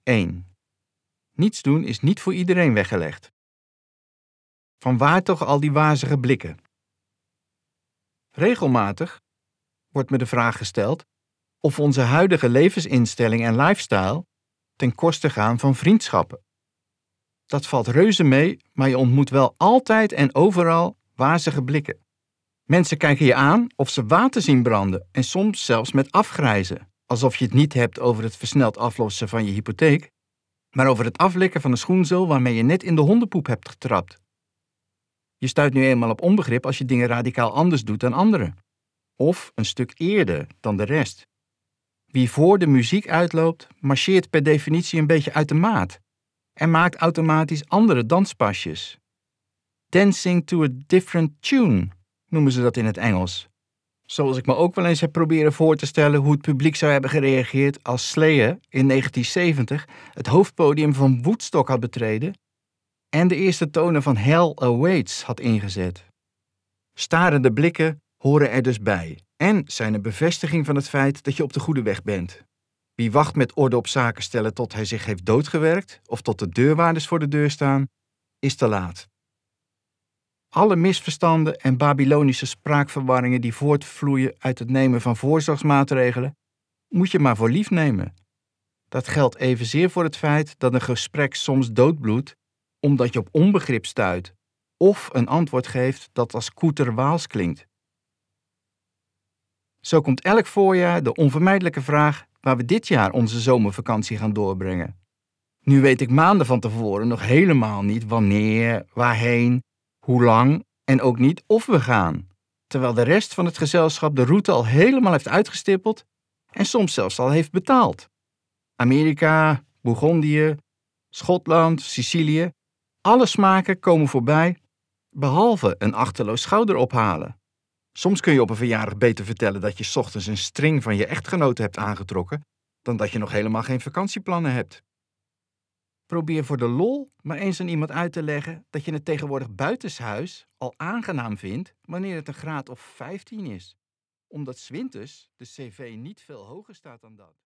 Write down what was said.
1. Niets doen is niet voor iedereen weggelegd. Vanwaar toch al die wazige blikken? Regelmatig wordt me de vraag gesteld of onze huidige levensinstelling en lifestyle ten koste gaan van vriendschappen. Dat valt reuze mee, maar je ontmoet wel altijd en overal wazige blikken. Mensen kijken je aan of ze water zien branden en soms zelfs met afgrijzen, alsof je het niet hebt over het versneld aflossen van je hypotheek, maar over het aflikken van een schoenzool waarmee je net in de hondenpoep hebt getrapt. Je stuit nu eenmaal op onbegrip als je dingen radicaal anders doet dan anderen. Of een stuk eerder dan de rest. Wie voor de muziek uitloopt, marcheert per definitie een beetje uit de maat en maakt automatisch andere danspasjes. Dancing to a different tune noemen ze dat in het Engels. Zoals ik me ook wel eens heb proberen voor te stellen hoe het publiek zou hebben gereageerd als Slayer in 1970 het hoofdpodium van Woodstock had betreden en de eerste tonen van Hell Awaits had ingezet. Starende blikken horen er dus bij en zijn een bevestiging van het feit dat je op de goede weg bent. Wie wacht met orde op zaken stellen tot hij zich heeft doodgewerkt of tot de deurwaarders voor de deur staan, is te laat. Alle misverstanden en Babylonische spraakverwarringen die voortvloeien uit het nemen van voorzorgsmaatregelen, moet je maar voor lief nemen. Dat geldt evenzeer voor het feit dat een gesprek soms doodbloedt omdat je op onbegrip stuit of een antwoord geeft dat als koeterwaals klinkt. Zo komt elk voorjaar de onvermijdelijke vraag waar we dit jaar onze zomervakantie gaan doorbrengen. Nu weet ik maanden van tevoren nog helemaal niet wanneer, waarheen, hoe lang en ook niet of we gaan, terwijl de rest van het gezelschap de route al helemaal heeft uitgestippeld en soms zelfs al heeft betaald. Amerika, Bourgondië, Schotland, Sicilië, alle smaken komen voorbij, behalve een achterloos schouderophalen. Soms kun je op een verjaardag beter vertellen dat je 's ochtends een string van je echtgenote hebt aangetrokken, dan dat je nog helemaal geen vakantieplannen hebt. Probeer voor de lol maar eens aan iemand uit te leggen dat je het tegenwoordig buitenshuis al aangenaam vindt wanneer het een graad of 15 is, omdat 's winters de cv niet veel hoger staat dan dat.